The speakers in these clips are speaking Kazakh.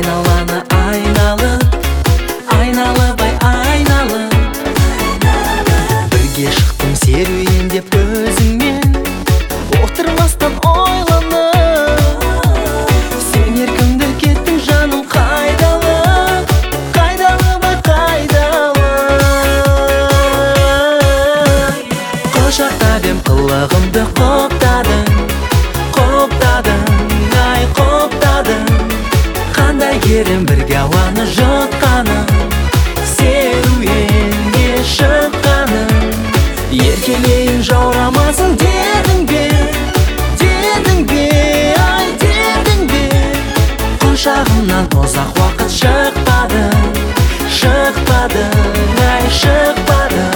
айналаны айналып, айналып ай айналып. Бірге шықтым серуендеп өзіңмен, отырмастан ойланып. Сен еркімді кеттің жаным, қайдалып, қайдалып ай қайдалып. Құшақтап ем қылығымды қоптадың, қоптадың ай қоптадың. Қандай керім бірге ауаны жұтқаның, серуенге шыққаның. Еркелейін жаурамасын дедің бе, дедің бе, ай дедің бе. Құшағымнан ұзақ уақыт шықпадың, шықпадың ай шықпадың.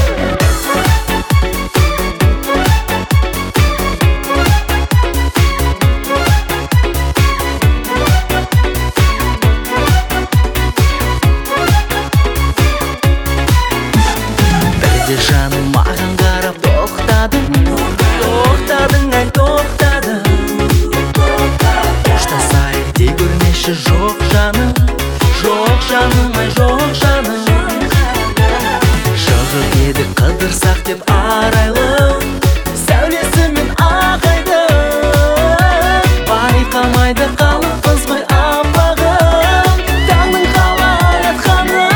Жаным маған қарап тоқтадың, тоқтадың ай тоқтадың. Қоштасайық дей көрмеші жоқ жаным, жоқ жаным ай жоқ жаным. Шығып едік қыдырсақ деп арайлы, сәулесімен ағайды. Байқамайды қалыппыз ғой аппағым, таңның қалай атқанын.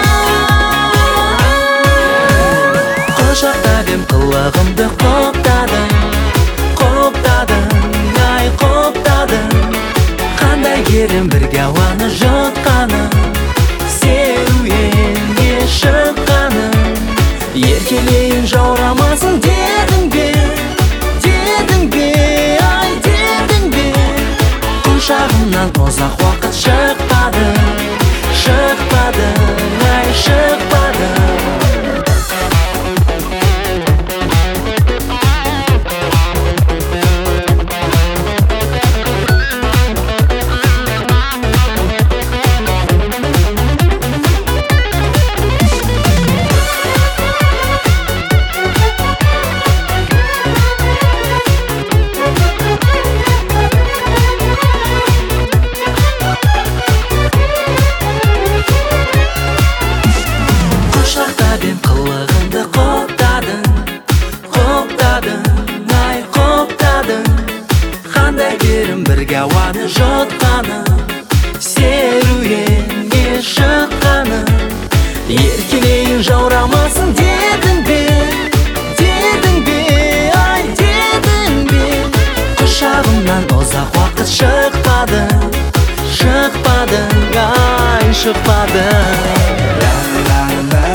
Құшақтап ем қылығымды қоптадың, қоптадың ай қоптадың. Қандай керім бірге ауаны жұтқаның, серуенге шыққаның. Еркелейін жаурамасын дедің бе, дедің бе, ай дедің бе. Құшағымнан ұзақ уақыт шықпадың, шықпадың ай шықпадың. Қылығымды қоптадың, қоптадың ай қоптадың. Қандай керім бірге ауаны жұтқаның, серуенге шыққаның. Еркелейін жаурамасын дедің бе, дедің бе, ай дедің бе. Құшағымнан ұзақ уақыт шықпадың, шықпадың ай шықпадың.